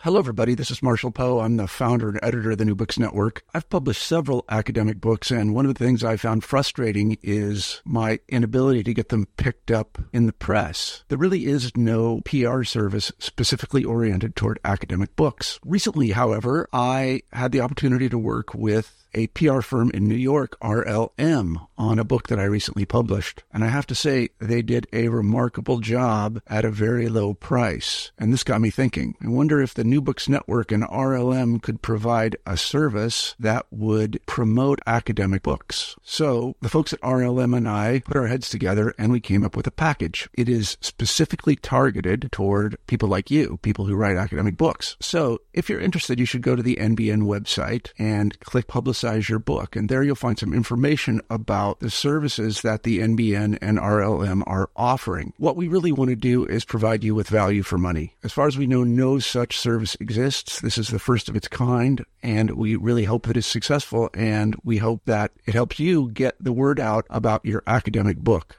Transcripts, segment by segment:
Hello, everybody. This is Marshall Poe. I'm the founder and editor of the New Books Network. I've published several academic books, and one of the things I found frustrating is my inability to get them picked up in the press. There really is no PR service specifically oriented toward academic books. Recently, however, I had the opportunity to work with a PR firm in New York, RLM, on a book that I recently published. And I have to say, they did a remarkable job at a very low price. And this got me thinking. I wonder if the New Books Network and RLM could provide a service that would promote academic books. So the folks at RLM and I put our heads together and we came up with a package. It is specifically targeted toward people like you, people who write academic books. So if you're interested, you should go to the NBN website and click Publicize Your Book. And there you'll find some information about the services that the NBN and RLM are offering. What we really want to do is provide you with value for money. As far as we know, no such service exists. This is the first of its kind, and we really hope that it's successful, and we hope that it helps you get the word out about your academic book.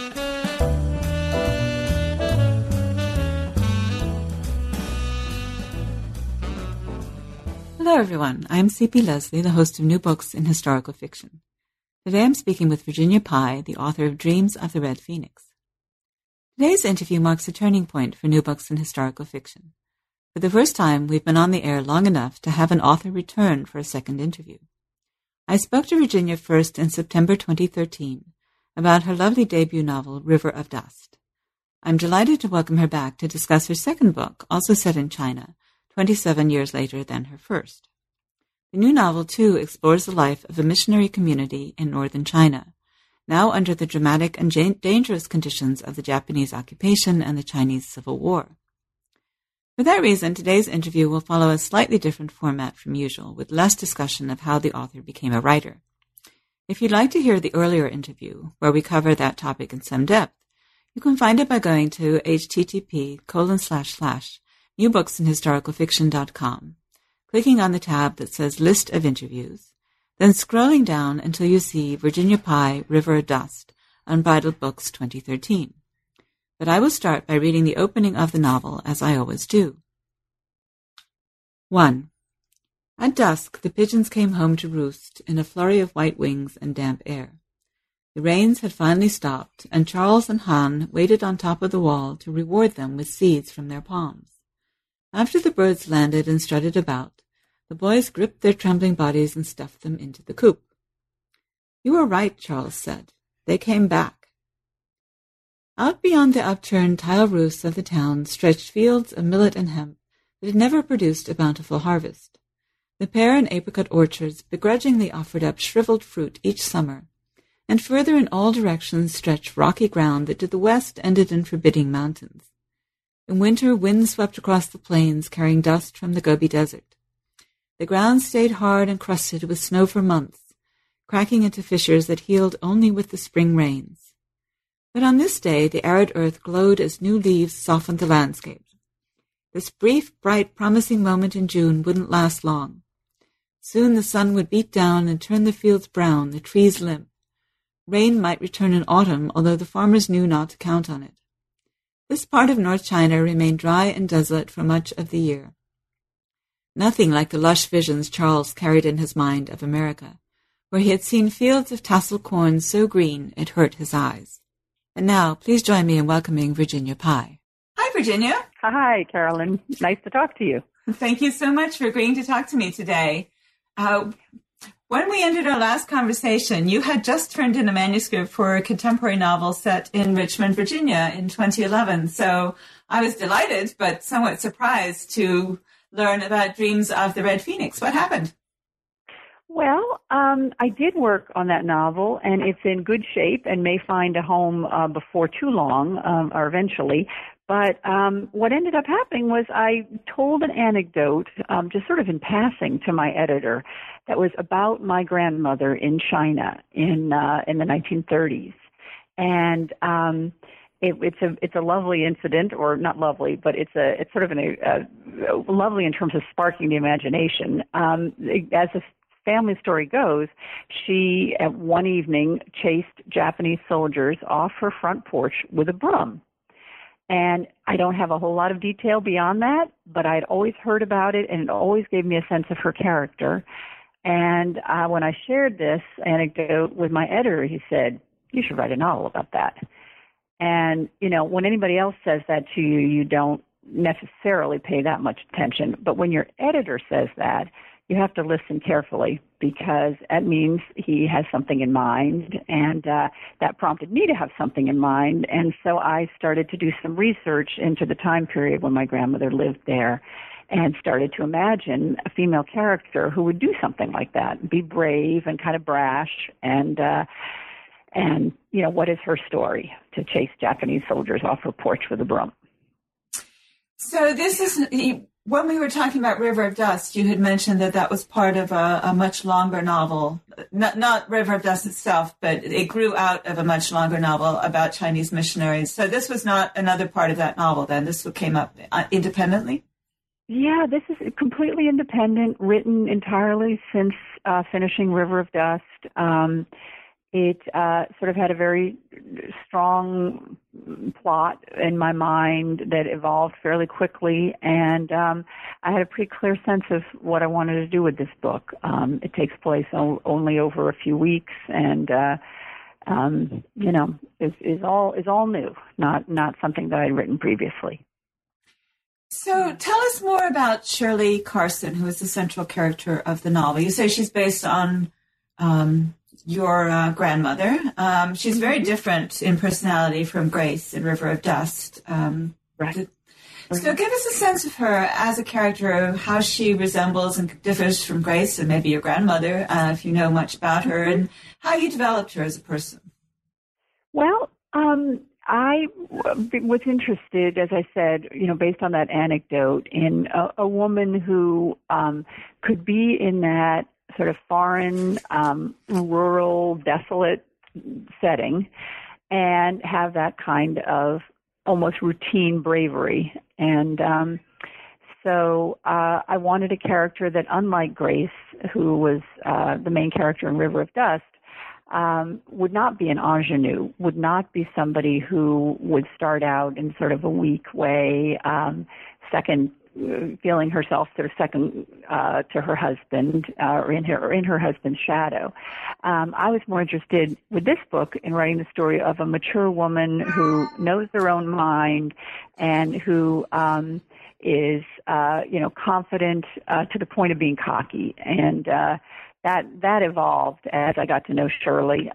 Hello, everyone. I'm C.P. Leslie, the host of New Books in Historical Fiction. Today I'm speaking with Virginia Pye, the author of Dreams of the Red Phoenix. Today's interview marks a turning point for New Books in Historical Fiction. For the first time, we've been on the air long enough to have an author return for a second interview. I spoke to Virginia first in September 2013 about her lovely debut novel, River of Dust. I'm delighted to welcome her back to discuss her second book, also set in China, 27 years later than her first. The new novel, too, explores the life of a missionary community in northern China, now under the dramatic and dangerous conditions of the Japanese occupation and the Chinese Civil War. For that reason, today's interview will follow a slightly different format from usual, with less discussion of how the author became a writer. If you'd like to hear the earlier interview, where we cover that topic in some depth, you can find it by going to http://newbooksinhistoricalfiction.com, clicking on the tab that says List of Interviews, then scrolling down until you see Virginia Pye, River of Dust, Unbridled Books 2013. But I will start by reading the opening of the novel, as I always do. 1. At dusk, the pigeons came home to roost in a flurry of white wings and damp air. The rains had finally stopped, and Charles and Han waited on top of the wall to reward them with seeds from their palms. After the birds landed and strutted about, the boys gripped their trembling bodies and stuffed them into the coop. "You were right," Charles said. "They came back." Out beyond the upturned tile roofs of the town stretched fields of millet and hemp that had never produced a bountiful harvest. The pear and apricot orchards begrudgingly offered up shriveled fruit each summer, and further in all directions stretched rocky ground that to the west ended in forbidding mountains. In winter, winds swept across the plains, carrying dust from the Gobi Desert. The ground stayed hard and crusted with snow for months, cracking into fissures that healed only with the spring rains. But on this day, the arid earth glowed as new leaves softened the landscape. This brief, bright, promising moment in June wouldn't last long. Soon the sun would beat down and turn the fields brown, the trees limp. Rain might return in autumn, although the farmers knew not to count on it. This part of North China remained dry and desolate for much of the year. Nothing like the lush visions Charles carried in his mind of America, where he had seen fields of tasseled corn so green it hurt his eyes. And now, please join me in welcoming Virginia Pye. Hi, Virginia. Hi, Carolyn. Nice to talk to you. Thank you so much for agreeing to talk to me today. When we ended our last conversation, you had just turned in a manuscript for a contemporary novel set in Richmond, Virginia in 2011. So I was delighted, but somewhat surprised to learn about Dreams of the Red Phoenix. What happened? Well, I did work on that novel, and it's in good shape and may find a home before too long, or eventually. But what ended up happening was I told an anecdote, just sort of in passing, to my editor that was about my grandmother in China in the 1930s. And it's a lovely incident, or not lovely, but it's sort of lovely in terms of sparking the imagination. As the family story goes, she one evening chased Japanese soldiers off her front porch with a broom. And I don't have a whole lot of detail beyond that, but I'd always heard about it, and it always gave me a sense of her character. And when I shared this anecdote with my editor, he said, "You should write a novel about that." And, when anybody else says that to you, you don't necessarily pay that much attention. But when your editor says that, you have to listen carefully, because that means he has something in mind, and that prompted me to have something in mind. And so I started to do some research into the time period when my grandmother lived there, and started to imagine a female character who would do something like that, be brave and kind of brash, and what is her story? To chase Japanese soldiers off her porch with a broom. So this is, when we were talking about River of Dust, you had mentioned that was part of a much longer novel, not River of Dust itself, but it grew out of a much longer novel about Chinese missionaries. So this was not another part of that novel then? This came up independently? Yeah, this is completely independent, written entirely since finishing River of Dust. It sort of had a very strong plot in my mind that evolved fairly quickly, and I had a pretty clear sense of what I wanted to do with this book. It takes place only over a few weeks, and is all new, not something that I'd written previously. So tell us more about Shirley Carson, who is the central character of the novel. You say she's based on your grandmother. She's very different in personality from Grace in River of Dust. Right. So give us a sense of her as a character, how she resembles and differs from Grace and maybe your grandmother, if you know much about her, and how you developed her as a person. Well, I was interested, as I said, based on that anecdote, in a woman who could be in that sort of foreign, rural, desolate setting and have that kind of almost routine bravery. And so I wanted a character that, unlike Grace, who was the main character in River of Dust, would not be an ingenue, would not be somebody who would start out in sort of a weak way, feeling herself sort of second to her husband, or in her husband's shadow. I was more interested with this book in writing the story of a mature woman who knows her own mind and who is confident to the point of being cocky, and that evolved as I got to know Shirley.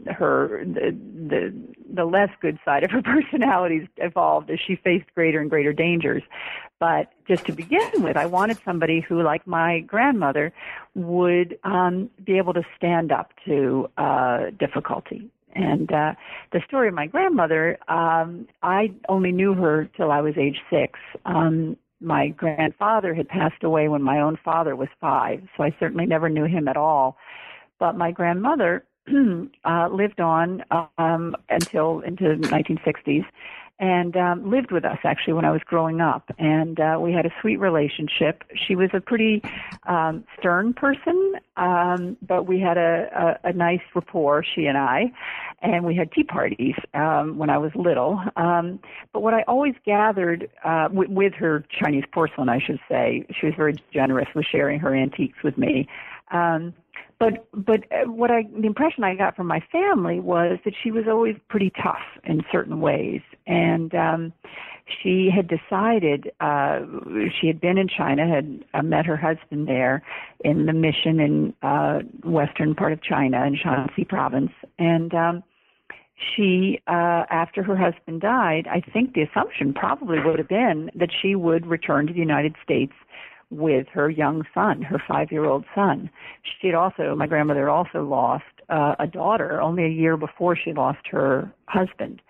The less good side of her personality evolved as she faced greater and greater dangers. But just to begin with, I wanted somebody who, like my grandmother, would be able to stand up to difficulty. And the story of my grandmother, I only knew her till I was age 6. My grandfather had passed away when my own father was 5, so I certainly never knew him at all. But my grandmother lived on until into the 1960s, and lived with us actually when I was growing up. And we had a sweet relationship. She was a pretty stern person, but we had a nice rapport, she and I, and we had tea parties when I was little. But what I always gathered with her Chinese porcelain, I should say, she was very generous with sharing her antiques with me. But the impression I got from my family was that she was always pretty tough in certain ways. And she had decided, she had been in China, had met her husband there in the mission in western part of China in Shanxi province. And she, after her husband died, I think the assumption probably would have been that she would return to the United States with her young son, her 5-year-old son. My grandmother also lost a daughter only a year before she lost her husband.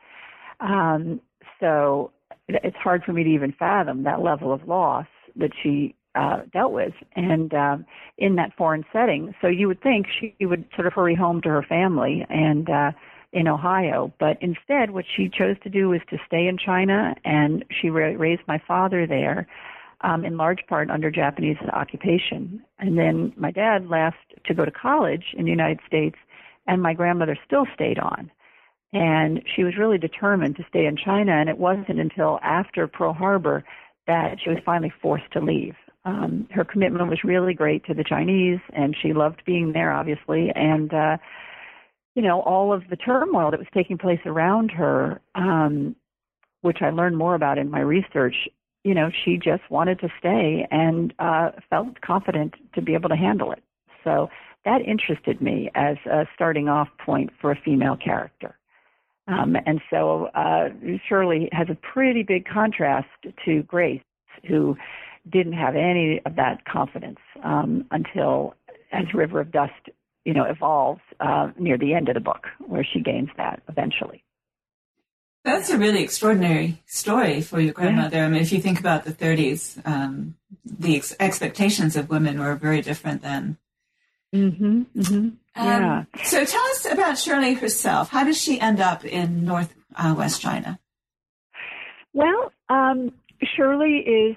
So it's hard for me to even fathom that level of loss that she dealt with, and in that foreign setting. So you would think she would sort of hurry home to her family and in Ohio, but instead what she chose to do was to stay in China, and she raised my father there, in large part under Japanese occupation. And then my dad left to go to college in the United States, and my grandmother still stayed on. And she was really determined to stay in China, and it wasn't until after Pearl Harbor that she was finally forced to leave. Her commitment was really great to the Chinese, and she loved being there, obviously. And, all of the turmoil that was taking place around her, which I learned more about in my research, she just wanted to stay and felt confident to be able to handle it. So that interested me as a starting off point for a female character. And so Shirley has a pretty big contrast to Grace, who didn't have any of that confidence until, as River of Dust, evolves near the end of the book, where she gains that eventually. That's a really extraordinary story for your grandmother. Yeah. I mean, if you think about the 30s, the expectations of women were very different then. Mm-hmm. Mm-hmm. Yeah. So tell us about Shirley herself. How does she end up in West China? Well, Shirley is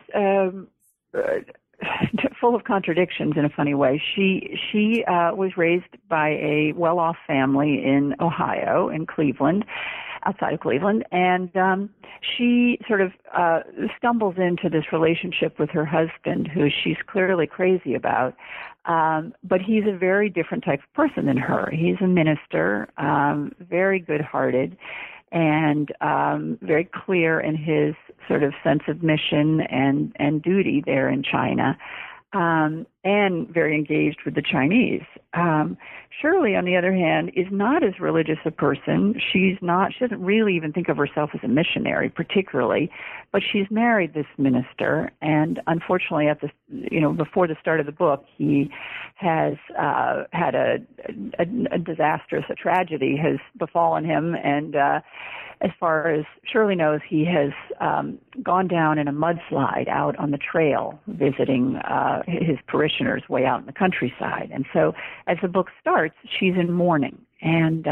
full of contradictions in a funny way. She was raised by a well-off family in Ohio, in Cleveland, outside of Cleveland, and she sort of stumbles into this relationship with her husband, who she's clearly crazy about, but he's a very different type of person than her. He's a minister, very good-hearted, and very clear in his sort of sense of mission and duty there in China, and very engaged with the Chinese. Shirley, on the other hand, is not as religious a person. She doesn't really even think of herself as a missionary particularly, but she's married this minister, and unfortunately before the start of the book, he has had a disastrous, a tragedy has befallen him, and as far as Shirley knows, he has gone down in a mudslide out on the trail visiting his parishioners way out in the countryside. And so as the book starts, she's in mourning. And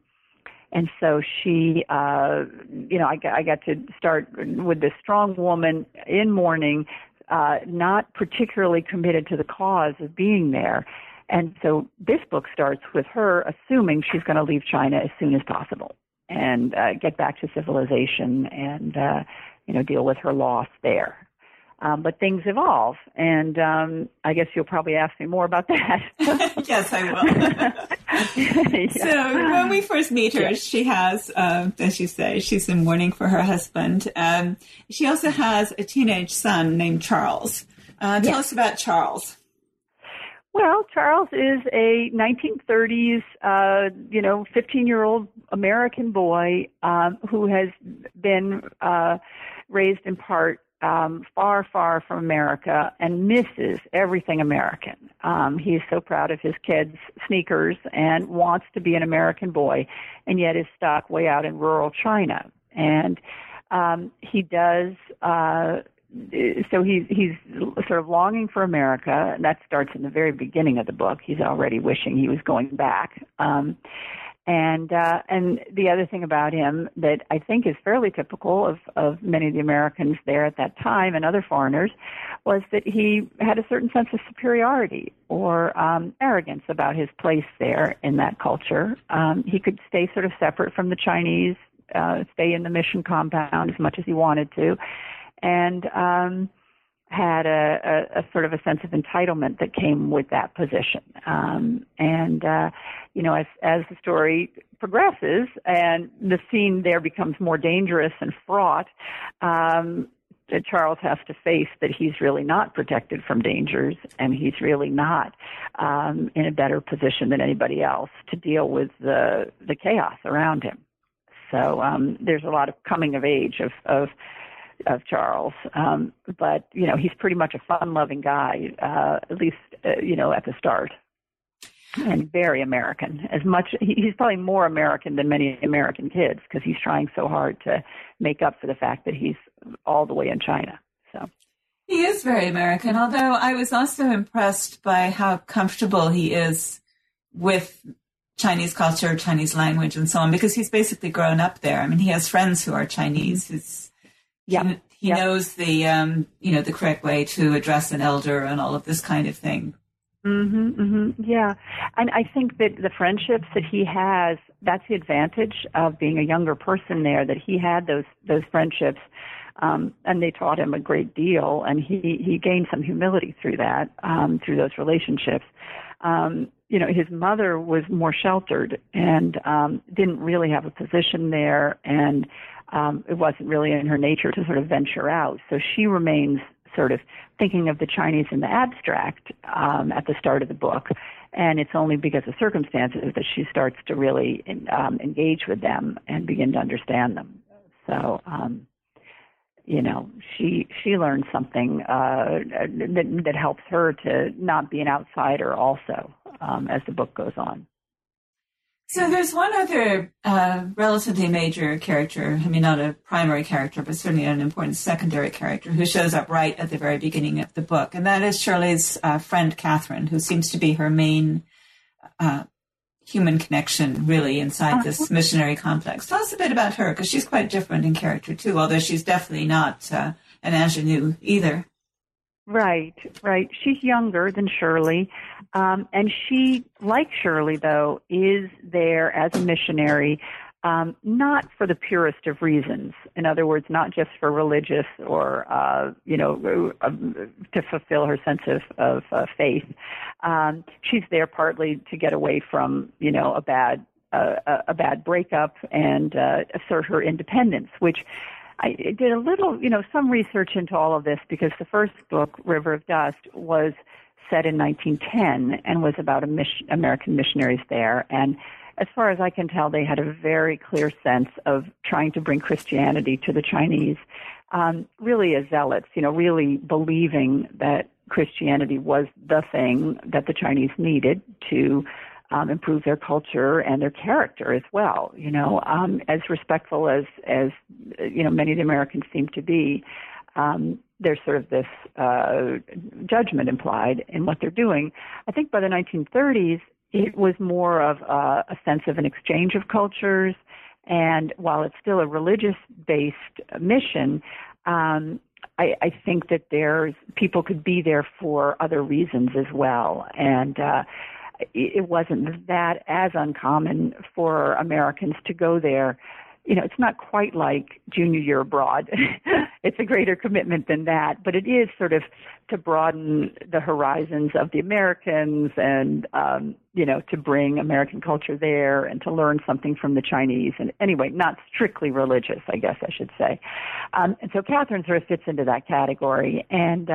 so she, I got to start with this strong woman in mourning, not particularly committed to the cause of being there. And so this book starts with her assuming she's going to leave China as soon as possible and get back to civilization and, deal with her loss there. But things evolve, and I guess you'll probably ask me more about that. Yes, I will. Yeah. So when we first meet her, she has, as you say, she's in mourning for her husband. She also has a teenage son named Charles. Tell us about Charles. Well, Charles is a 1930s, 15-year-old American boy who has been raised in part far, far from America and misses everything American. He's so proud of his kids' sneakers and wants to be an American boy, and yet is stuck way out in rural China. And he does... So he's sort of longing for America, and that starts in the very beginning of the book. He's already wishing he was going back. And the other thing about him that I think is fairly typical of many of the Americans there at that time and other foreigners was that he had a certain sense of superiority or arrogance about his place there in that culture. He could stay sort of separate from the Chinese, stay in the mission compound as much as he wanted to, and had a sort of a sense of entitlement that came with that position. As the story progresses and the scene there becomes more dangerous and fraught, Charles has to face that he's really not protected from dangers, and he's really not in a better position than anybody else to deal with the chaos around him. So there's a lot of coming of age of Charles, but he's pretty much a fun-loving guy, at least at the start, and very American. He's probably more American than many American kids because he's trying so hard to make up for the fact that he's all the way in China. So he is very American. Although I was also impressed by how comfortable he is with Chinese culture, Chinese language, and so on, because he's basically grown up there. I mean, he has friends who are Chinese. He knows the the correct way to address an elder and all of this kind of thing. Yeah. And I think that the friendships that he has, that's the advantage of being a younger person there, that he had those friendships, and they taught him a great deal, and he gained some humility through that, through those relationships. His mother was more sheltered and didn't really have a position there, and it wasn't really in her nature to sort of venture out. So she remains sort of thinking of the Chinese in the abstract at the start of the book, and it's only because of circumstances that she starts to really engage with them and begin to understand them. So, she learns something that helps her to not be an outsider also as the book goes on. So there's one other relatively major character, I mean, not a primary character, but certainly an important secondary character who shows up right at the very beginning of the book, and that is Shirley's friend Catherine, who seems to be her main human connection, really, inside this missionary complex. Tell us a bit about her, because she's quite different in character, too, although she's definitely not an ingenue either. Right. She's younger than Shirley, and she, like Shirley, though, is there as a missionary, not for the purest of reasons. In other words, not just for religious or, to fulfill her sense of faith. She's there partly to get away from, a bad breakup and assert her independence, which I did a little, some research into all of this, because the first book, River of Dust, was set in 1910 and was about American missionaries there. And as far as I can tell, they had a very clear sense of trying to bring Christianity to the Chinese, really as zealots, really believing that Christianity was the thing that the Chinese needed to improve their culture and their character as well, as respectful as many of the Americans seem to be. There's sort of this judgment implied in what they're doing. I think by the 1930s, it was more of a sense of an exchange of cultures, and while it's still a religious-based mission, I think that people could be there for other reasons as well, and it wasn't that as uncommon for Americans to go there. It's not quite like junior year abroad. It's a greater commitment than that, but it is sort of to broaden the horizons of the Americans and, to bring American culture there and to learn something from the Chinese. And anyway, not strictly religious, I guess I should say. And so Catherine sort of fits into that category. And,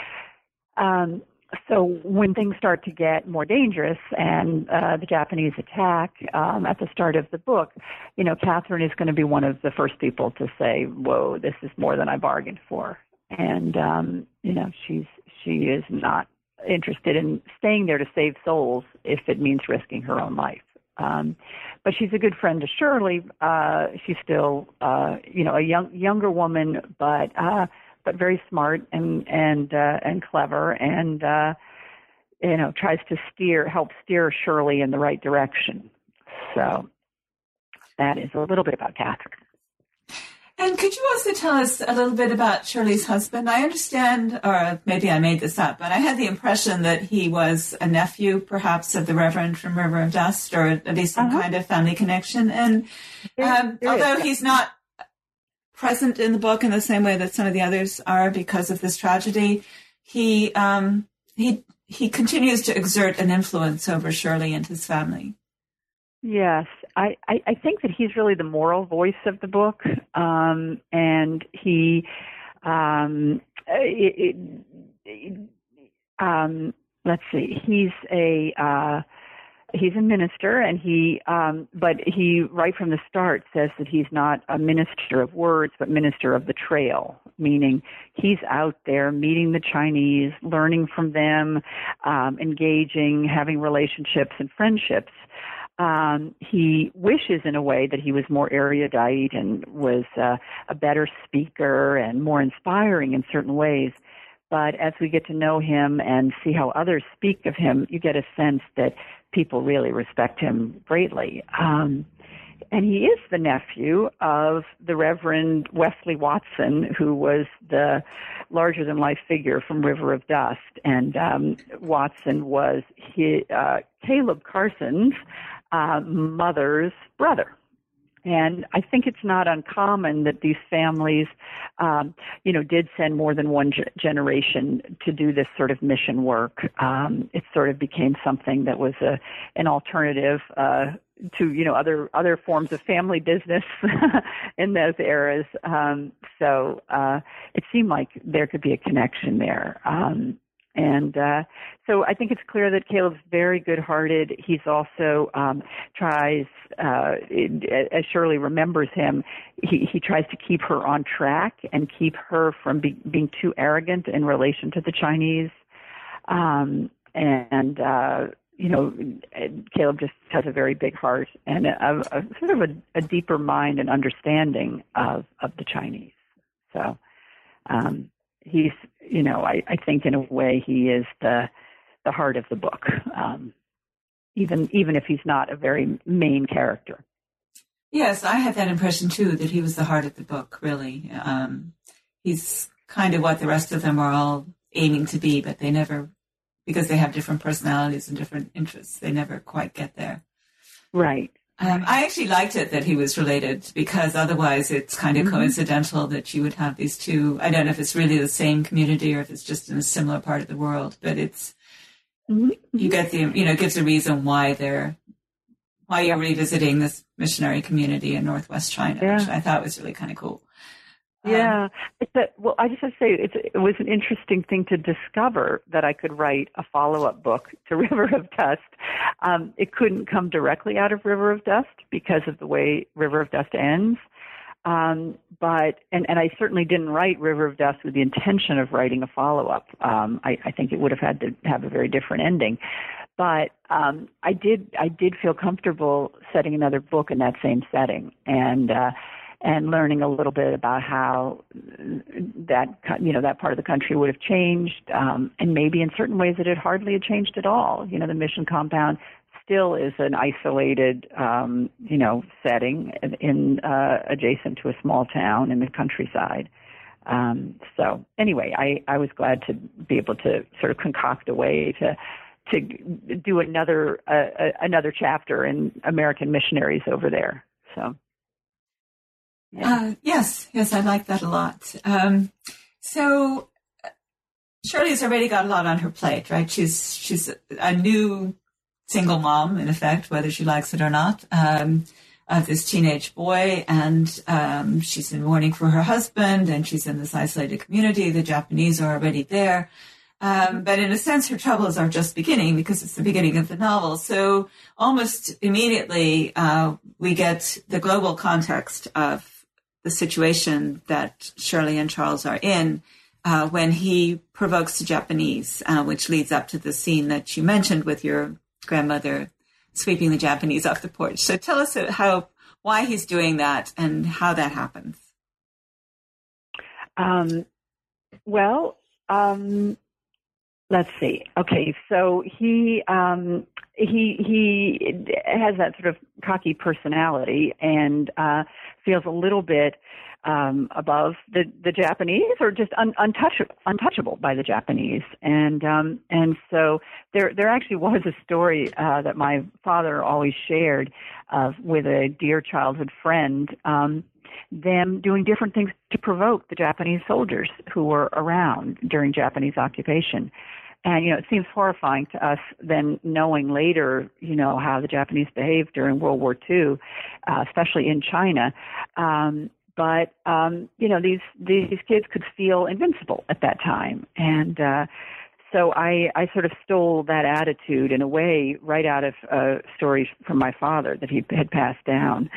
so when things start to get more dangerous and the Japanese attack at the start of the book, Catherine is going to be one of the first people to say, whoa, this is more than I bargained for. And, she is not interested in staying there to save souls if it means risking her own life. But she's a good friend to Shirley. She's still, a younger woman, but very smart and clever, and tries to help steer Shirley in the right direction. So that is a little bit about Catherine. And could you also tell us a little bit about Shirley's husband? I understand, or maybe I made this up, but I had the impression that he was a nephew, perhaps, of the Reverend from River of Dust, or at least some kind of family connection. And although he's not present in the book in the same way that some of the others are because of this tragedy, he continues to exert an influence over Shirley and his family. Yes, I think that he's really the moral voice of the book, and he, let's see, he's a minister, and but he right from the start says that he's not a minister of words, but minister of the trail, meaning he's out there meeting the Chinese, learning from them, engaging, having relationships and friendships. He wishes in a way that he was more erudite and was a better speaker and more inspiring in certain ways. But as we get to know him and see how others speak of him, you get a sense that people really respect him greatly. And he is the nephew of the Reverend Wesley Watson, who was the larger-than-life figure from River of Dust. And Watson was Caleb Carson's mother's brother. And I think it's not uncommon that these families, did send more than one generation to do this sort of mission work. It sort of became something that was an alternative to other forms of family business in those eras. So it seemed like there could be a connection there. So I think it's clear that Caleb's very good-hearted. He's also tries, as Shirley remembers him, he tries to keep her on track and keep her from being too arrogant in relation to the Chinese. Caleb just has a very big heart and a sort of a deeper mind and understanding of the Chinese. So he's, I think in a way he is the heart of the book, even if he's not a very main character. Yes, I had that impression too, that he was the heart of the book, really. He's kind of what the rest of them are all aiming to be, but they never, because they have different personalities and different interests, they never quite get there. Right. I actually liked it that he was related, because otherwise it's kind of coincidental that you would have these two. I don't know if it's really the same community or if it's just in a similar part of the world, but it's, you get it gives a reason why you're revisiting this missionary community in Northwest China, which I thought was really kind of cool. Yeah. I just have to say, it was an interesting thing to discover that I could write a follow-up book to River of Dust. It couldn't come directly out of River of Dust because of the way River of Dust ends. But I certainly didn't write River of Dust with the intention of writing a follow-up. I think it would have had to have a very different ending. But I did feel comfortable setting another book in that same setting, and learning a little bit about how that part of the country would have changed, and maybe in certain ways it had hardly changed at all. The mission compound still is an isolated, setting in adjacent to a small town in the countryside. So anyway, I was glad to be able to sort of concoct a way to do another chapter in American missionaries over there. So. Yeah. Yes, I like that a lot. So Shirley's already got a lot on her plate, right? She's a new single mom, in effect, whether she likes it or not, of this teenage boy, and she's in mourning for her husband, and she's in this isolated community. The Japanese are already there. But in a sense, her troubles are just beginning because it's the beginning of the novel. So almost immediately, we get the global context of the situation that Shirley and Charles are in when he provokes the Japanese, which leads up to the scene that you mentioned with your grandmother sweeping the Japanese off the porch. So tell us why he's doing that and how that happens. Let's see. Okay, so he has that sort of cocky personality and feels a little bit above the Japanese, or just untouchable by the Japanese. And so there actually was a story that my father always shared with a dear childhood friend. Them doing different things to provoke the Japanese soldiers who were around during Japanese occupation. And, it seems horrifying to us then knowing later, how the Japanese behaved during World War II, especially in China. But these kids could feel invincible at that time. And so I sort of stole that attitude in a way right out of stories from my father that he had passed down.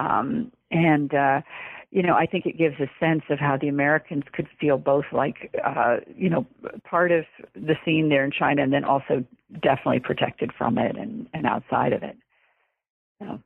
I think it gives a sense of how the Americans could feel both like, part of the scene there in China, and then also definitely protected from it and outside of it. So,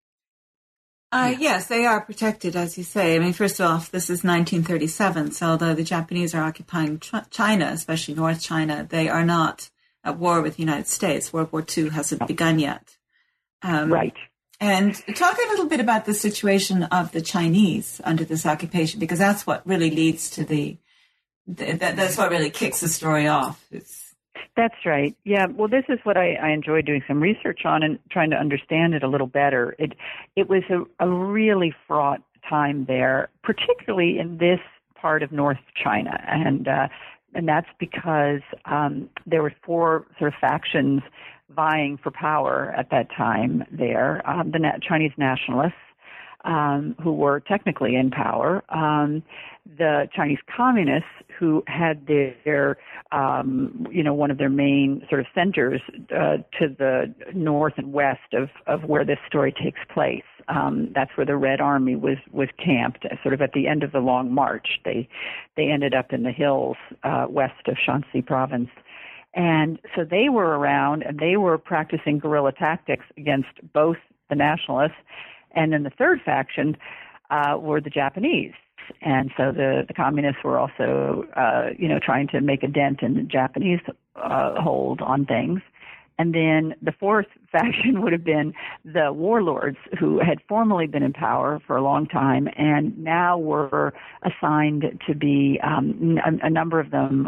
Yes, they are protected, as you say. I mean, first off, this is 1937, so although the Japanese are occupying China, especially North China, they are not at war with the United States. World War II hasn't begun yet. Right. And talk a little bit about the situation of the Chinese under this occupation, because that's what really leads to that's what really kicks the story off. That's right. Yeah. Well, this is what I enjoyed doing some research on and trying to understand it a little better. It was a really fraught time there, particularly in this part of North China, and that's because there were four sort of factions vying for power at that time there. The Chinese nationalists, who were technically in power, the Chinese communists, who had their one of their main sort of centers to the north and west of where this story takes place. That's where the Red Army was camped, sort of at the end of the Long March. They ended up in the hills west of Shanxi province. And so they were around, and they were practicing guerrilla tactics against both the nationalists, and then the third faction were the Japanese. And so the communists were also, trying to make a dent in the Japanese hold on things. And then the fourth faction would have been the warlords, who had formerly been in power for a long time and now were assigned to be a number of them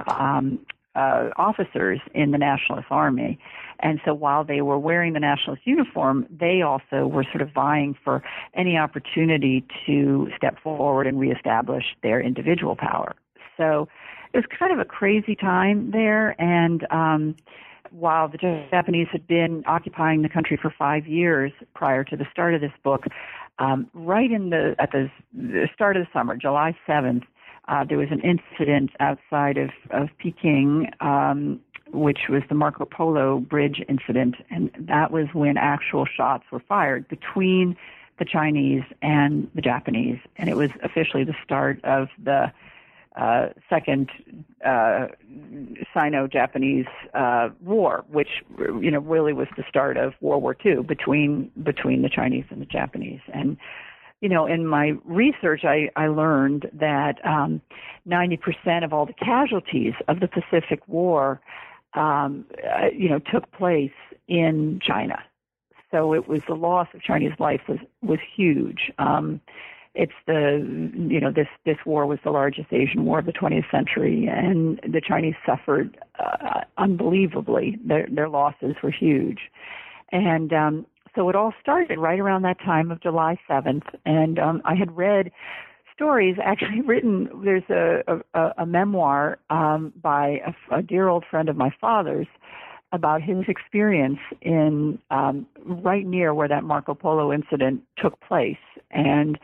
officers in the nationalist army. And so while they were wearing the nationalist uniform, they also were sort of vying for any opportunity to step forward and reestablish their individual power. So it was kind of a crazy time there. And while the Japanese had been occupying the country for 5 years prior to the start of this book, right at the start of the summer, July 7th, there was an incident outside of Peking, which was the Marco Polo Bridge incident, and that was when actual shots were fired between the Chinese and the Japanese, and it was officially the start of the second Sino-Japanese war, which really was the start of World War II between the Chinese and the Japanese. And in my research, I learned that 90% of all the casualties of the Pacific War, took place in China. So it was the loss of Chinese life was huge. It's this war was the largest Asian war of the 20th century, and the Chinese suffered unbelievably. Their losses were huge, and so it all started right around that time of July 7th, and I had read stories actually written. There's a memoir by a dear old friend of my father's about his experience in right near where that Marco Polo incident took place, and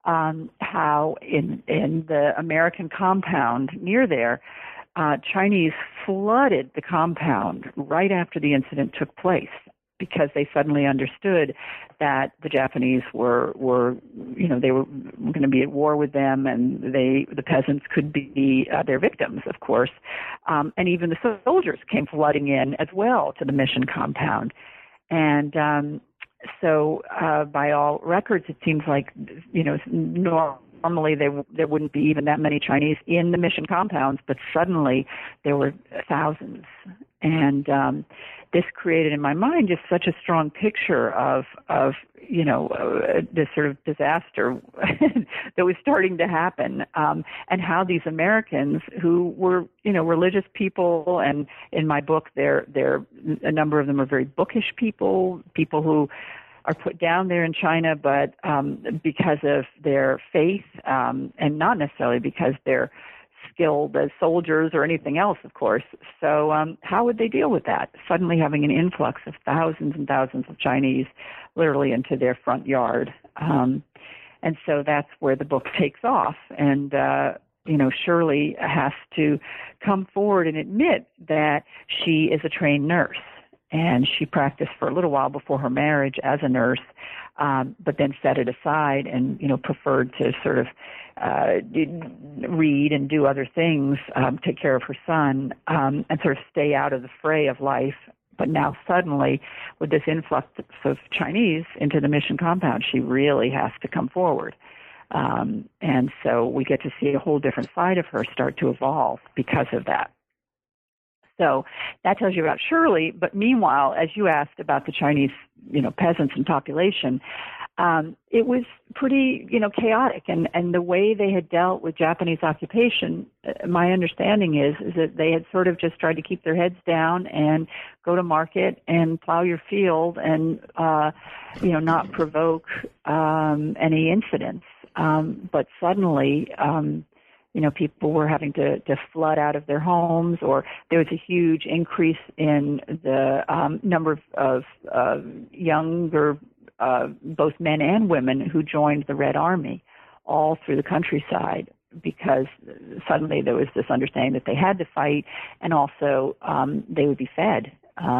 how in the American compound near there, Chinese flooded the compound right after the incident took place, because they suddenly understood that the Japanese were they were going to be at war with them, and the peasants could be their victims, of course, and even the soldiers came flooding in as well to the mission compound, and so by all records, it seems like normally there wouldn't be even that many Chinese in the mission compounds, but suddenly there were thousands. And this created in my mind just such a strong picture of this sort of disaster that was starting to happen, and how these Americans, who were religious people, and in my book they're a number of them are very bookish people who are put down there in China, but because of their faith, and not necessarily because they're skilled as soldiers or anything else, of course. So how would they deal with that? Suddenly having an influx of thousands and thousands of Chinese literally into their front yard. And so that's where the book takes off. And, Shirley has to come forward and admit that she is a trained nurse. And she practiced for a little while before her marriage as a nurse, but then set it aside and, preferred to sort of read and do other things, take care of her son, and sort of stay out of the fray of life. But now suddenly, with this influx of Chinese into the mission compound, she really has to come forward. And so we get to see a whole different side of her start to evolve because of that. So that tells you about Shirley. But meanwhile, as you asked about the Chinese, peasants and population, it was pretty, chaotic. And the way they had dealt with Japanese occupation, my understanding is that they had sort of just tried to keep their heads down and go to market and plow your field and, not provoke any incidents. But suddenly, people were having to flood out of their homes, or there was a huge increase in the number of younger, both men and women, who joined the Red Army all through the countryside, because suddenly there was this understanding that they had to fight, and also they would be fed.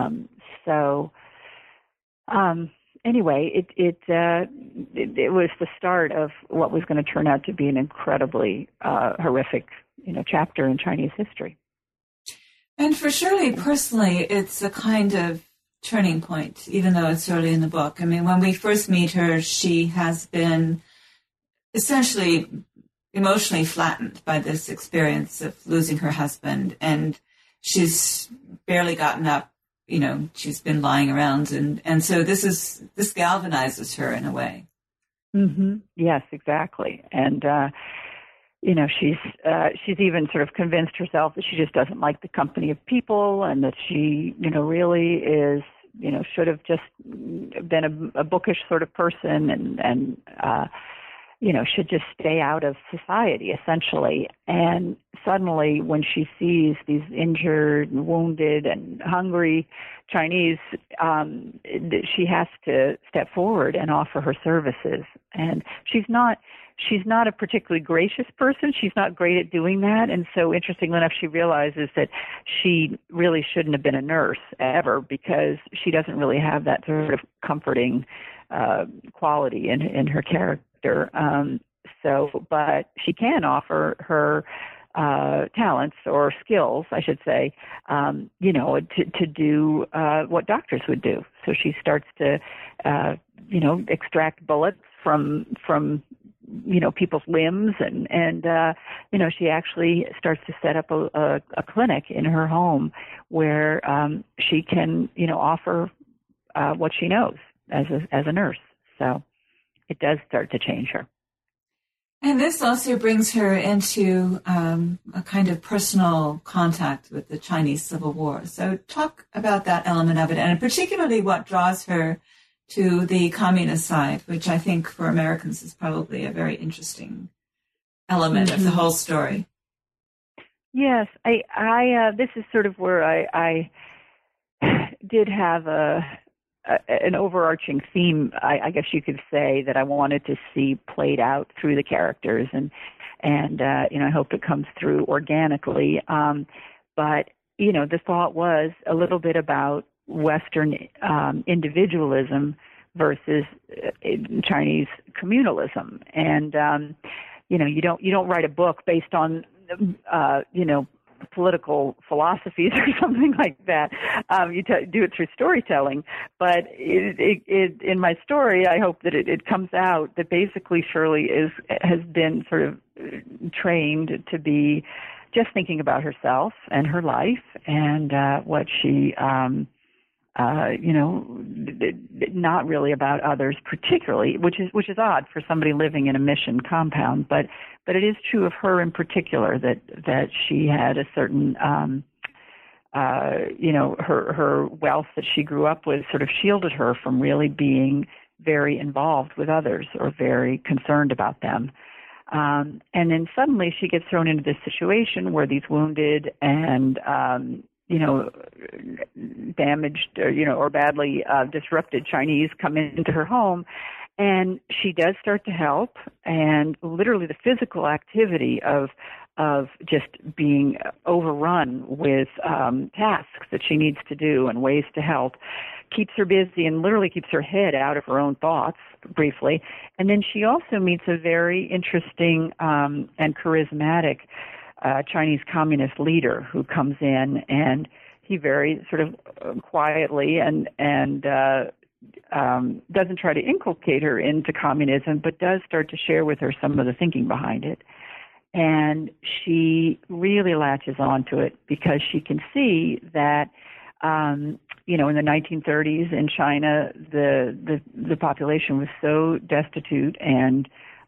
Anyway, it was the start of what was going to turn out to be an incredibly horrific, chapter in Chinese history. And for Shirley personally, it's a kind of turning point, even though it's early in the book. I mean, when we first meet her, she has been essentially emotionally flattened by this experience of losing her husband, and she's barely gotten up. She's been lying around, and so this galvanizes her in a way. Mm-hmm. Yes, exactly. And, she's even sort of convinced herself that she just doesn't like the company of people, and that she, really is, should have just been a bookish sort of person, and should just stay out of society, essentially. And suddenly, when she sees these injured, wounded, and hungry Chinese, she has to step forward and offer her services. And she's not a particularly gracious person. She's not great at doing that. And so, interestingly enough, she realizes that she really shouldn't have been a nurse ever, because she doesn't really have that sort of comforting quality in her character. But she can offer her talents, or skills, I should say, to do what doctors would do. So she starts to, extract bullets from people's limbs, and she actually starts to set up a clinic in her home where she can, offer what she knows as a nurse. So it does start to change her. And this also brings her into a kind of personal contact with the Chinese Civil War. So talk about that element of it, and particularly what draws her to the communist side, which I think for Americans is probably a very interesting element of the whole story. Yes, I this is sort of where I did have an overarching theme, I guess you could say, that I wanted to see played out through the characters, and I hope it comes through organically. But the thought was a little bit about Western individualism versus Chinese communalism, and you don't write a book based on political philosophies or something like that. You do it through storytelling. But in my story, I hope that it comes out that basically Shirley has been sort of trained to be just thinking about herself and her life, and what she, not really about others particularly, which is odd for somebody living in a mission compound, but it is true of her in particular that she had a certain, her wealth that she grew up with sort of shielded her from really being very involved with others or very concerned about them. And then suddenly she gets thrown into this situation where these wounded and, damaged or badly disrupted Chinese come into her home, and she does start to help, and literally the physical activity of just being overrun with tasks that she needs to do and ways to help keeps her busy and literally keeps her head out of her own thoughts briefly. And then she also meets a very interesting and charismatic Chinese communist leader who comes in, and he very sort of quietly and doesn't try to inculcate her into communism, but does start to share with her some of the thinking behind it. And she really latches onto it because she can see that, in the 1930s in China, the population was so destitute, and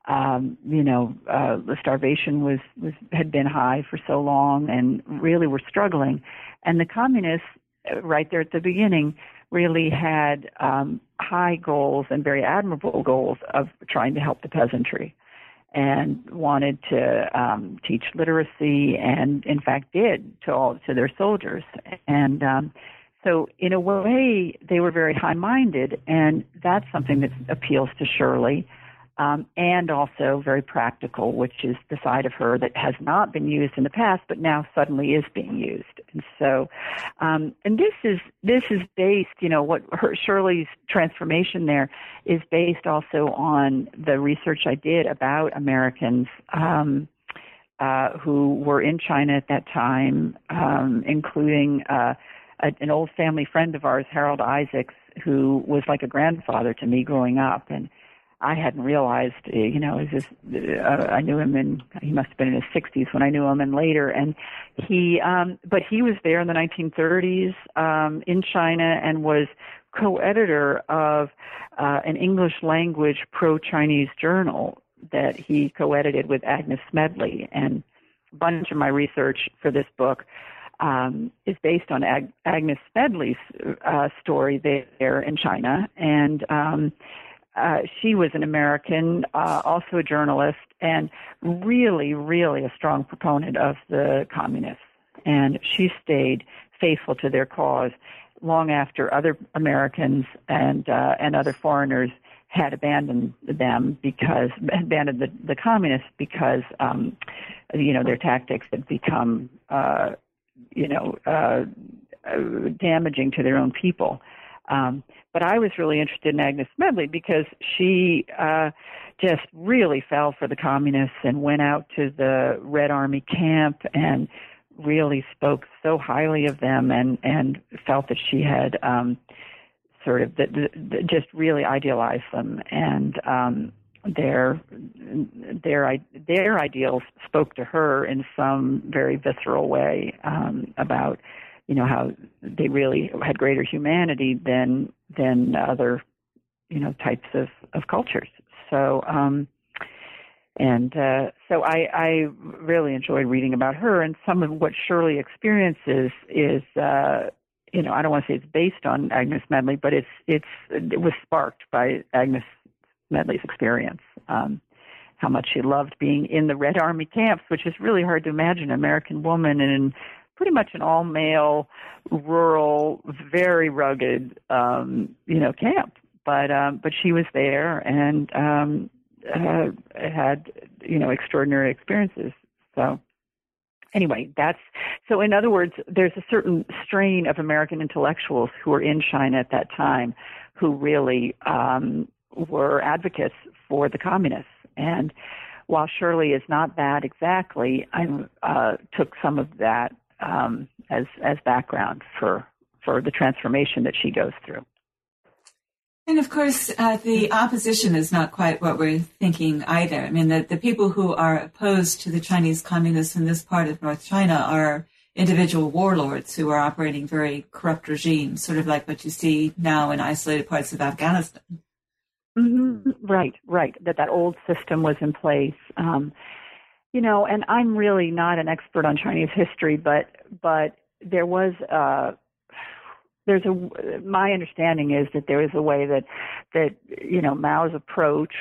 the starvation had been high for so long, and really were struggling. And the communists, right there at the beginning, really had high goals and very admirable goals of trying to help the peasantry, and wanted to teach literacy, and in fact did to their soldiers. And so in a way, they were very high-minded, and that's something that appeals to Shirley, and also very practical, which is the side of her that has not been used in the past, but now suddenly is being used. And so, and this is based, Shirley's transformation there is based also on the research I did about Americans who were in China at that time, including an old family friend of ours, Harold Isaacs, who was like a grandfather to me growing up. And I hadn't realized, I knew him he must have been in his 60s when I knew him, and later. And but he was there in the 1930s in China, and was co-editor of an English language pro-Chinese journal that he co-edited with Agnes Smedley. And a bunch of my research for this book is based on Agnes Smedley's story there in China. And she was an American, also a journalist, and really, really a strong proponent of the communists. And she stayed faithful to their cause long after other Americans and other foreigners had abandoned the communists because their tactics had become damaging to their own people. But I was really interested in Agnes Smedley because she just really fell for the communists and went out to the Red Army camp and really spoke so highly of them, and felt that she had just really idealized them, and their ideals spoke to her in some very visceral way about how they really had greater humanity than other types of cultures. So so I really enjoyed reading about her, and some of what Shirley experiences is I don't want to say it's based on Agnes Smedley, but it was sparked by Agnes Smedley's experience. How much she loved being in the Red Army camps, which is really hard to imagine, an American woman in pretty much an all-male, rural, very rugged, camp. But she was there and had extraordinary experiences. So anyway, so in other words, there's a certain strain of American intellectuals who were in China at that time who really were advocates for the communists. And while Shirley is not that exactly, I took some of that as background for the transformation that she goes through. And of course, the opposition is not quite what we're thinking either. I mean, the people who are opposed to the Chinese communists in this part of North China are individual warlords who are operating very corrupt regimes, sort of like what you see now in isolated parts of Afghanistan. Mm-hmm. Right. That old system was in place. And I'm really not an expert on Chinese history, but there was my understanding is that there was a way that Mao's approach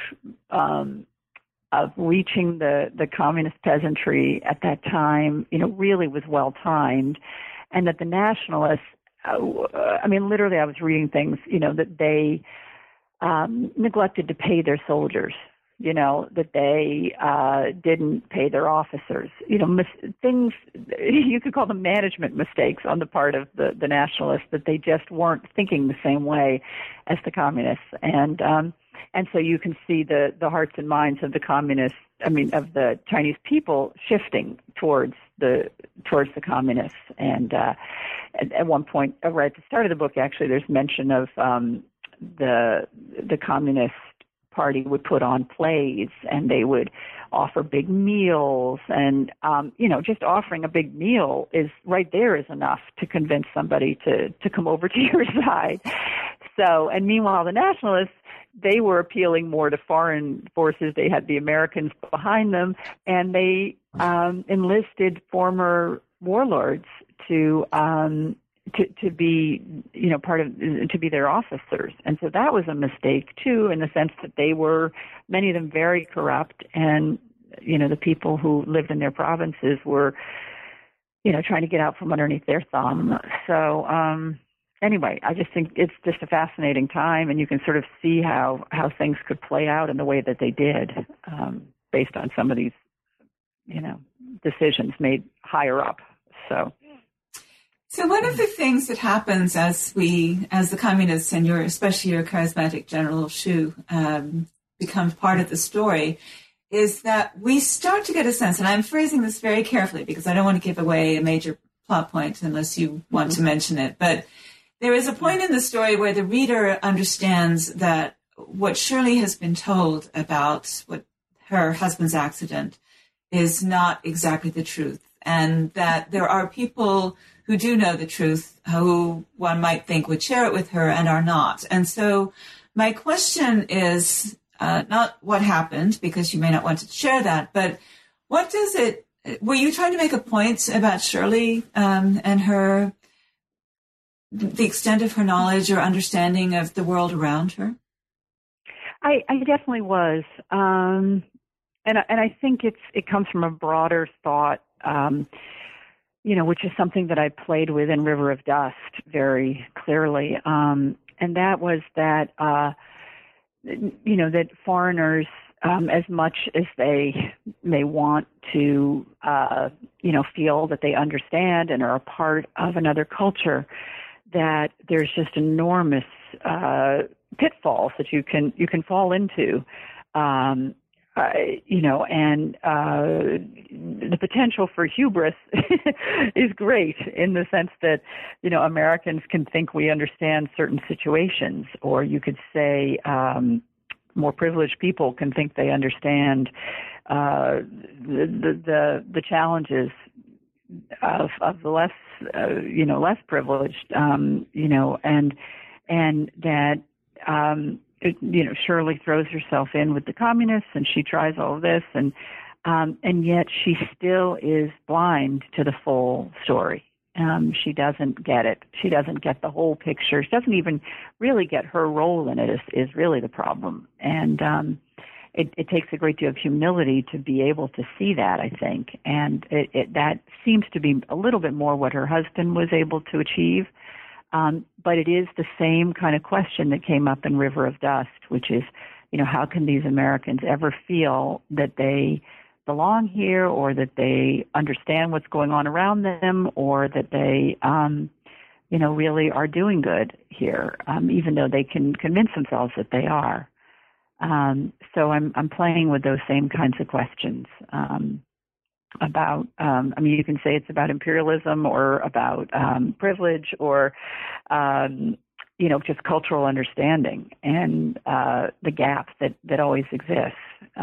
of reaching the communist peasantry at that time, really was well timed, and that the nationalists, literally I was reading things, that they neglected to pay their soldiers, that they didn't pay their officers, things you could call them management mistakes on the part of the nationalists, that they just weren't thinking the same way as the communists. And so you can see the hearts and minds of the communists, of the Chinese people shifting towards the communists. And at one point, right at the start of the book, actually, there's mention of the communist Party would put on plays, and they would offer big meals, and just offering a big meal is right there is enough to convince somebody to come over to your side. So, and meanwhile, the nationalists, they were appealing more to foreign forces. They had the Americans behind them, and they enlisted former warlords to be, to be their officers. And so that was a mistake too, in the sense that they were, many of them, very corrupt, and the people who lived in their provinces were, trying to get out from underneath their thumb. So anyway, I just think it's just a fascinating time, and you can sort of see how things could play out in the way that they did, based on some of these, decisions made higher up. So one of the things that happens as the communists and especially your charismatic General Shu becomes part of the story, is that we start to get a sense, and I'm phrasing this very carefully because I don't want to give away a major plot point unless you want to mention it, but there is a point in the story where the reader understands that what Shirley has been told about what her husband's accident is not exactly the truth, and that there are people who do know the truth, who one might think would share it with her and are not. And so my question is not what happened, because you may not want to share that, but were you trying to make a point about Shirley and the extent of her knowledge or understanding of the world around her? I definitely was. And I think it comes from a broader thought, which is something that I played with in River of Dust very clearly. And that was that, that foreigners, as much as they may want to, feel that they understand and are a part of another culture, that there's just enormous pitfalls that you can fall into. And the potential for hubris is great, in the sense that, Americans can think we understand certain situations, or you could say more privileged people can think they understand the challenges of the less, less privileged, and that, Shirley throws herself in with the communists, and she tries all of this, and yet she still is blind to the full story. She doesn't get it. She doesn't get the whole picture. She doesn't even really get her role in it is really the problem. And it takes a great deal of humility to be able to see that, I think. And that seems to be a little bit more what her husband was able to achieve. But it is the same kind of question that came up in River of Dust, which is, how can these Americans ever feel that they belong here, or that they understand what's going on around them, or that they, really are doing good here, even though they can convince themselves that they are. So I'm playing with those same kinds of questions. About, you can say it's about imperialism, or about privilege, or, just cultural understanding, and the gap that always exists.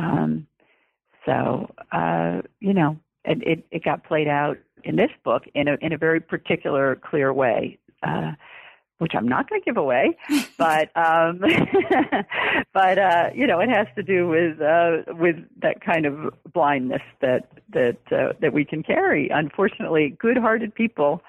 It got played out in this book in a very particular, clear way, which I'm not going to give away, but it has to do with that kind of blindness that we can carry. Unfortunately, good-hearted people,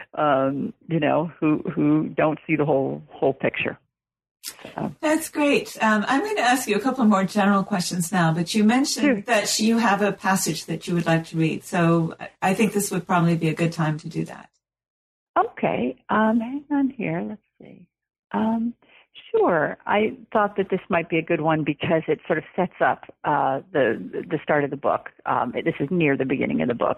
who don't see the whole picture. So. That's great. I'm going to ask you a couple more general questions now, but you mentioned that you have a passage that you would like to read, so I think this would probably be a good time to do that. Okay. Hang on here. Let's see. Sure. I thought that this might be a good one because it sort of sets up the start of the book. This is near the beginning of the book.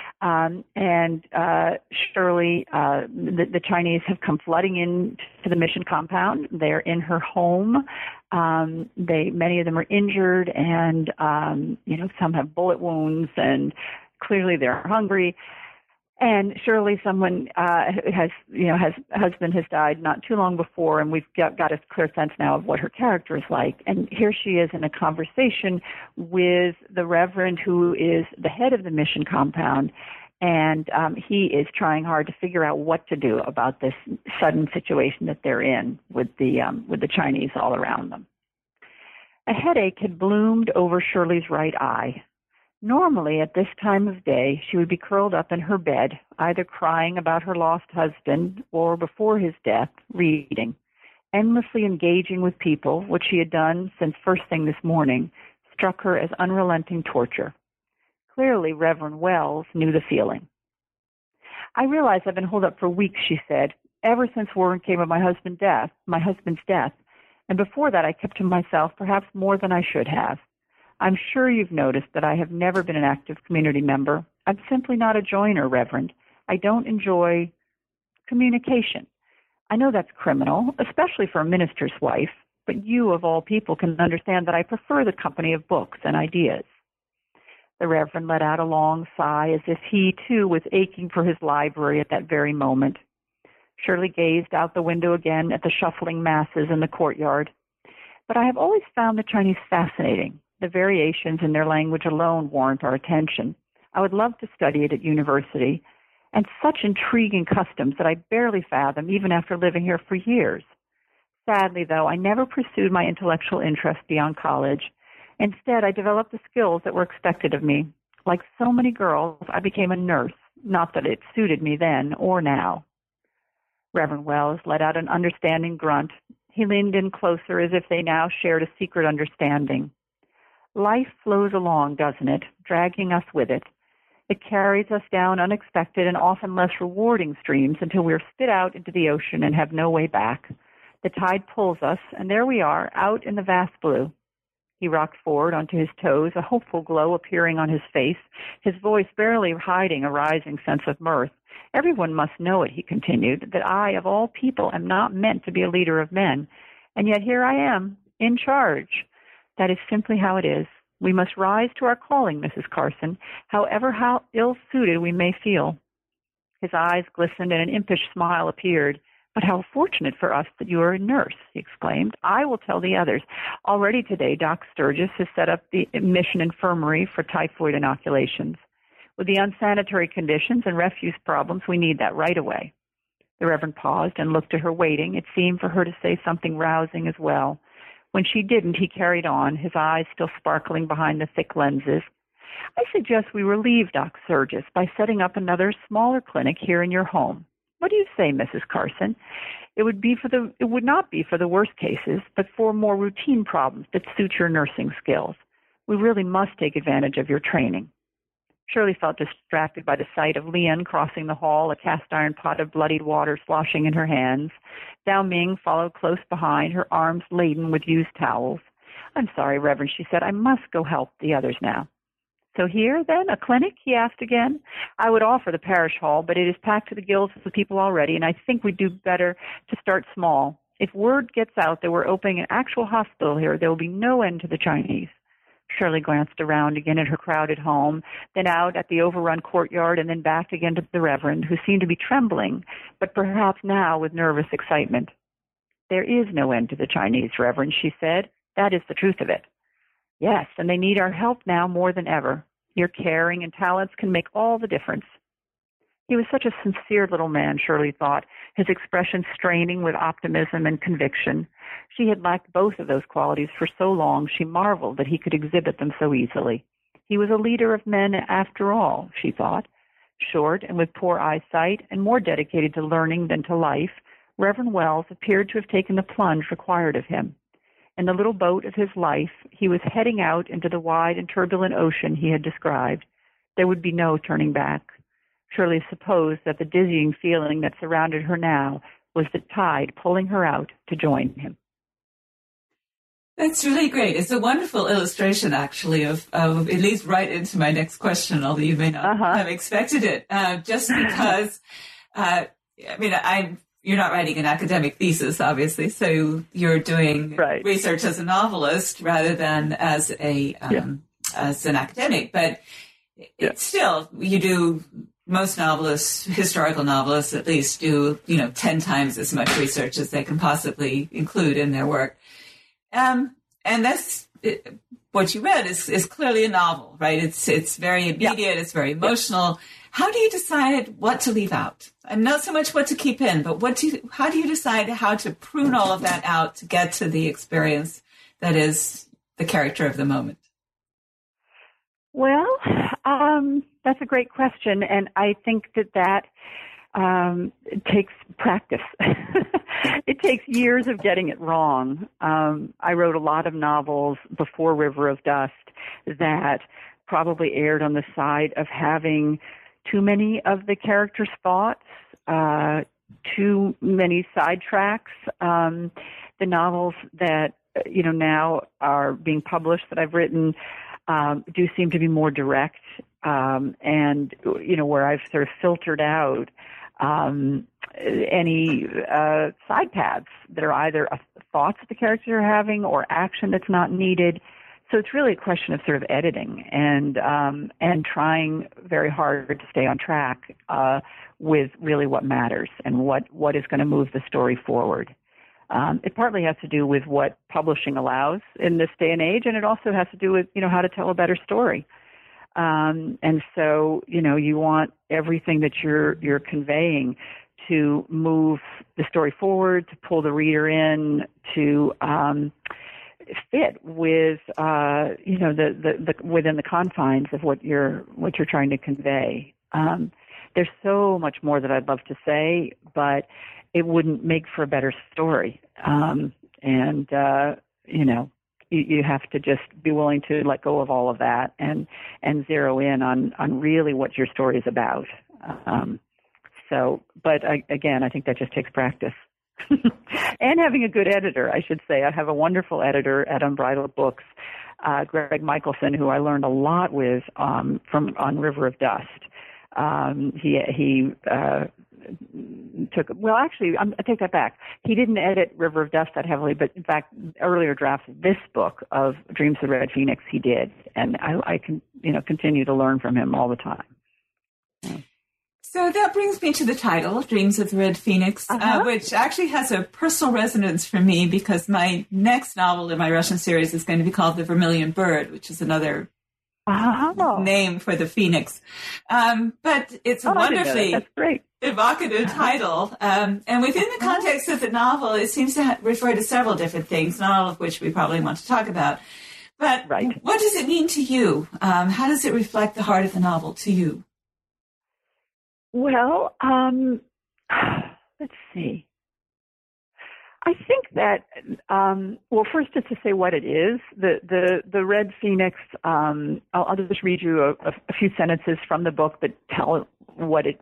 Shirley, the Chinese have come flooding into the mission compound. They're in her home. Many of them are injured, and some have bullet wounds, and clearly they're hungry. And surely someone husband has died not too long before, and we've got a clear sense now of what her character is like. And here she is in a conversation with the Reverend who is the head of the mission compound, and he is trying hard to figure out what to do about this sudden situation that they're in with the Chinese all around them. A headache had bloomed over Shirley's right eye. Normally, at this time of day, she would be curled up in her bed, either crying about her lost husband or, before his death, reading. Endlessly engaging with people, which she had done since first thing this morning, struck her as unrelenting torture. Clearly, Reverend Wells knew the feeling. "I realize I've been holed up for weeks," she said, "ever since word came of my husband's death. And before that, I kept to myself perhaps more than I should have. I'm sure you've noticed that I have never been an active community member. I'm simply not a joiner, Reverend. I don't enjoy communication. I know that's criminal, especially for a minister's wife, but you, of all people, can understand that I prefer the company of books and ideas." The Reverend let out a long sigh, as if he, too, was aching for his library at that very moment. Shirley gazed out the window again at the shuffling masses in the courtyard. "But I have always found the Chinese fascinating. The variations in their language alone warrant our attention. I would love to study it at university, and such intriguing customs that I barely fathom even after living here for years. Sadly, though, I never pursued my intellectual interest beyond college. Instead, I developed the skills that were expected of me. Like so many girls, I became a nurse, not that it suited me then or now." Reverend Wells let out an understanding grunt. He leaned in closer, as if they now shared a secret understanding. "Life flows along, doesn't it, dragging us with it. It carries us down unexpected and often less rewarding streams until we're spit out into the ocean and have no way back. The tide pulls us, and there we are, out in the vast blue." He rocked forward onto his toes, a hopeful glow appearing on his face, his voice barely hiding a rising sense of mirth. "Everyone must know it," he continued, "that I, of all people, am not meant to be a leader of men. And yet here I am, in charge. That is simply how it is. We must rise to our calling, Mrs. Carson, how ill-suited we may feel." His eyes glistened and an impish smile appeared. "But how fortunate for us that you are a nurse," he exclaimed. "I will tell the others. Already today, Doc Sturgis has set up the mission infirmary for typhoid inoculations. With the unsanitary conditions and refuse problems, we need that right away." The Reverend paused and looked at her, waiting, it seemed, for her to say something rousing as well. When she didn't, he carried on, his eyes still sparkling behind the thick lenses. "I suggest we relieve Doc Sturgis by setting up another, smaller clinic here in your home. What do you say, Mrs. Carson? It would not be for the worst cases, but for more routine problems that suit your nursing skills. We really must take advantage of your training." Shirley felt distracted by the sight of Lian crossing the hall, a cast-iron pot of bloodied water sloshing in her hands. Dao Ming followed close behind, her arms laden with used towels. "I'm sorry, Reverend," she said. "I must go help the others now." "So here, then, a clinic?" he asked again. "I would offer the parish hall, but it is packed to the gills with people already, and I think we'd do better to start small. If word gets out that we're opening an actual hospital here, there will be no end to the Chinese." Shirley glanced around again at her crowded home, then out at the overrun courtyard, and then back again to the Reverend, who seemed to be trembling, but perhaps now with nervous excitement. "There is no end to the Chinese, Reverend," she said. "That is the truth of it." "Yes, and they need our help now more than ever. Your caring and talents can make all the difference." He was such a sincere little man, Shirley thought, his expression straining with optimism and conviction. She had lacked both of those qualities for so long, she marveled that he could exhibit them so easily. He was a leader of men after all, she thought. Short and with poor eyesight, and more dedicated to learning than to life, Reverend Wells appeared to have taken the plunge required of him. In the little boat of his life, he was heading out into the wide and turbulent ocean he had described. There would be no turning back. Shirley supposed that the dizzying feeling that surrounded her now was the tide pulling her out to join him. That's really great. It's a wonderful illustration, actually, of it leads right into my next question, although you may not have expected it. Just because, you're not writing an academic thesis, obviously, so you're doing research as a novelist rather than as an academic. But it's still, you do most novelists, historical novelists at least, do 10 times as much research as they can possibly include in their work. And that's what you read is clearly a novel, right? It's very immediate, yeah. It's very emotional. Yeah. How do you decide what to leave out? And not so much what to keep in, but how do you decide how to prune all of that out to get to the experience that is the character of the moment? Well, that's a great question, and I think that it takes practice. It takes years of getting it wrong. I wrote a lot of novels before River of Dust that probably erred on the side of having too many of the characters' thoughts, too many sidetracks. The novels that now are being published that I've written do seem to be more direct, and where I've sort of filtered out any side paths that are either thoughts that the characters are having or action that's not needed. So it's really a question of sort of editing and trying very hard to stay on track with really what matters and what is going to move the story forward. It partly has to do with what publishing allows in this day and age, and it also has to do with how to tell a better story. And so you want everything that you're conveying to move the story forward, to pull the reader in, to fit with the within the confines of what you're trying to convey. There's so much more that I'd love to say, but it wouldn't make for a better story. You have to just be willing to let go of all of that and zero in on really what your story is about. But again, I think that just takes practice. And having a good editor, I should say. I have a wonderful editor at Unbridled Books, Greg Michelson, who I learned a lot with on River of Dust. He I take that back. He didn't edit River of Dust that heavily, but in fact, earlier drafts of this book of Dreams of the Red Phoenix, he did, and I can continue to learn from him all the time. So that brings me to the title, Dreams of the Red Phoenix, which actually has a personal resonance for me because my next novel in my Russian series is going to be called The Vermilion Bird, which is another name for the phoenix. But it's a wonderfully evocative title. And within the context of the novel, it seems to refer to several different things, not all of which we probably want to talk about. But what does it mean to you? How does it reflect the heart of the novel to you? Well, let's see. I think that, first just to say what it is, the Red Phoenix, I'll just read you a few sentences from the book that tell what it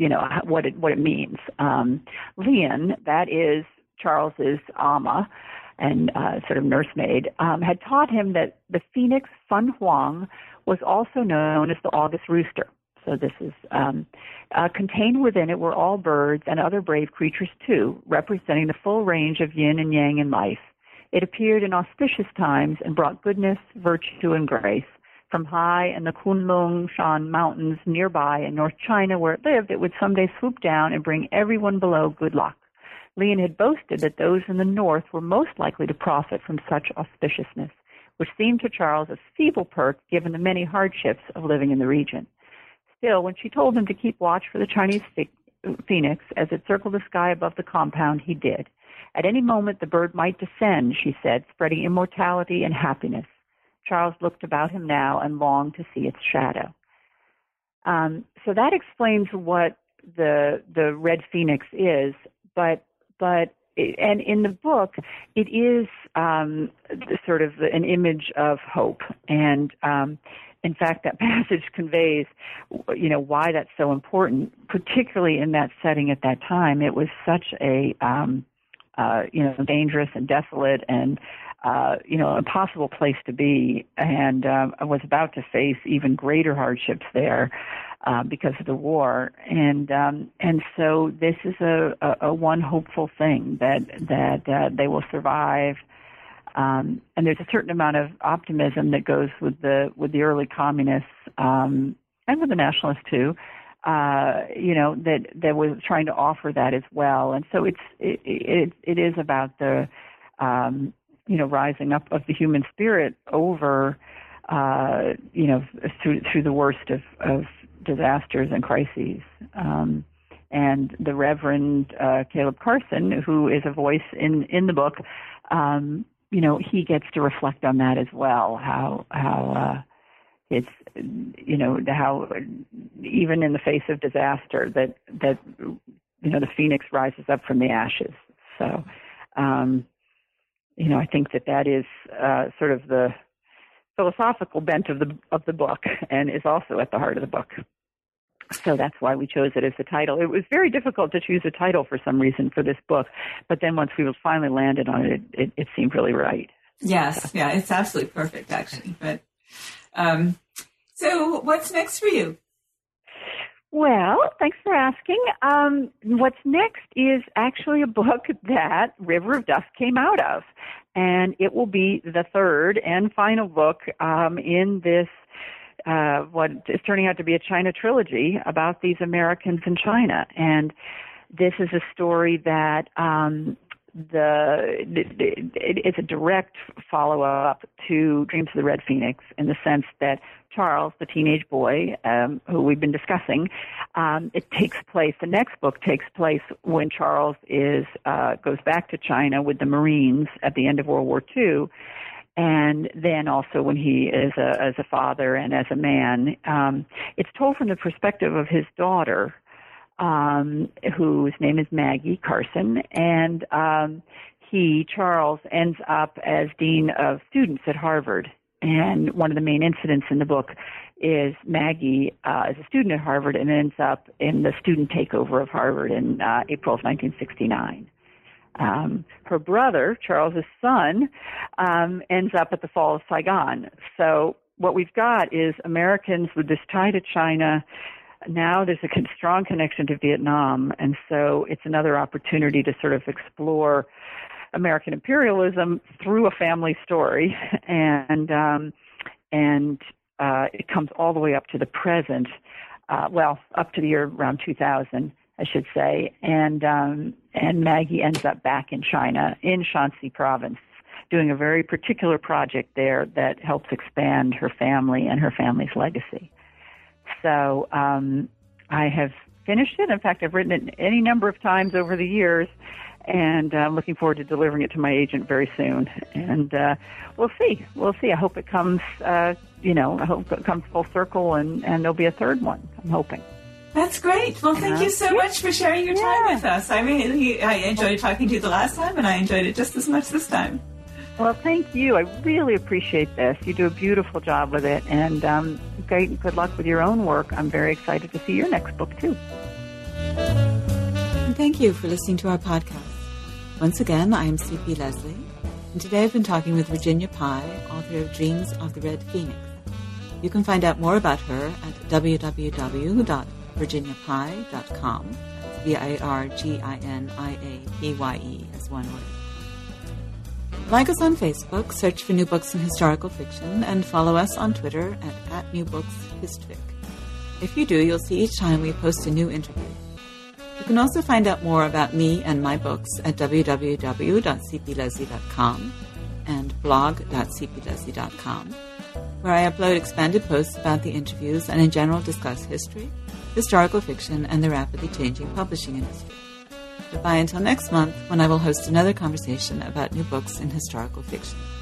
means. Lian, that is Charles's ama and sort of nursemaid, had taught him that the phoenix Sun Huang was also known as the August rooster. So this is contained within it were all birds and other brave creatures too, representing the full range of yin and yang in life. It appeared in auspicious times and brought goodness, virtue, and grace. From high in the Kunlun Shan Mountains nearby in North China where it lived, it would someday swoop down and bring everyone below good luck. Lian had boasted that those in the north were most likely to profit from such auspiciousness, which seemed to Charles a feeble perk given the many hardships of living in the region. Still, when she told him to keep watch for the Chinese phoenix as it circled the sky above the compound, he did. At any moment the bird might descend, she said, spreading immortality and happiness. Charles looked about him now and longed to see its shadow. So that explains what the Red Phoenix is, but and in the book, it is sort of an image of hope. And in fact, that passage conveys, why that's so important, particularly in that setting at that time. It was such a, dangerous and desolate and, impossible place to be. And I was about to face even greater hardships there because of the war. And so this is a one hopeful thing that they will survive. And there's a certain amount of optimism that goes with the early communists and with the nationalists too, that was trying to offer that as well. And so it is about the, rising up of the human spirit over, through the worst of disasters and crises. And the Reverend Caleb Carson, who is a voice in the book, he gets to reflect on that as well. How it's how even in the face of disaster that the phoenix rises up from the ashes. So I think that is sort of the philosophical bent of the book, and is also at the heart of the book. So that's why we chose it as the title. It was very difficult to choose a title for some reason for this book, but then once we finally landed on it, it seemed really right. Yes, yeah, it's absolutely perfect, actually. But so what's next for you? Well, thanks for asking. What's next is actually a book that River of Dust came out of, and it will be the third and final book in this what is turning out to be a China trilogy about these Americans in China. And this is a story that it's a direct follow-up to Dreams of the Red Phoenix, in the sense that Charles, the teenage boy who we've been discussing, the next book takes place when Charles goes back to China with the Marines at the end of World War II, and then also when he is as a father and as a man. It's told from the perspective of his daughter, whose name is Maggie Carson, and Charles, ends up as Dean of Students at Harvard. And one of the main incidents in the book is Maggie is a student at Harvard and ends up in the student takeover of Harvard in April of 1969. Her brother, Charles's son, ends up at the fall of Saigon. So what we've got is Americans with this tie to China. Now there's a strong connection to Vietnam, and so it's another opportunity to sort of explore American imperialism through a family story, and it comes all the way up to the present, up to the year around 2000, I should say, and Maggie ends up back in China, in Shanxi province, doing a very particular project there that helps expand her family and her family's legacy. So I have finished it. In fact, I've written it any number of times over the years, and I'm looking forward to delivering it to my agent very soon. And we'll see. I hope it comes, I hope it comes full circle, and there'll be a third one, I'm hoping. That's great. Well, thank you so much for sharing your time with us. I enjoyed talking to you the last time, and I enjoyed it just as much this time. Well, thank you. I really appreciate this. You do a beautiful job with it, and great. Good luck with your own work. I'm very excited to see your next book, too. And thank you for listening to our podcast. Once again, I am C.P. Lesley, and today I've been talking with Virginia Pye, author of Dreams of the Red Phoenix. You can find out more about her at www.virginiapye.com. That's VIRGINIAPYE as one word. Like us on Facebook, search for New Books in Historical Fiction, and follow us on Twitter at NewBooksHistfic. If you do, you'll see each time we post a new interview. You can also find out more about me and my books at www.cpleslie.com and blog.cpleslie.com, where I upload expanded posts about the interviews and in general discuss history, historical fiction, and the rapidly changing publishing industry. Goodbye until next month, when I will host another conversation about new books in historical fiction.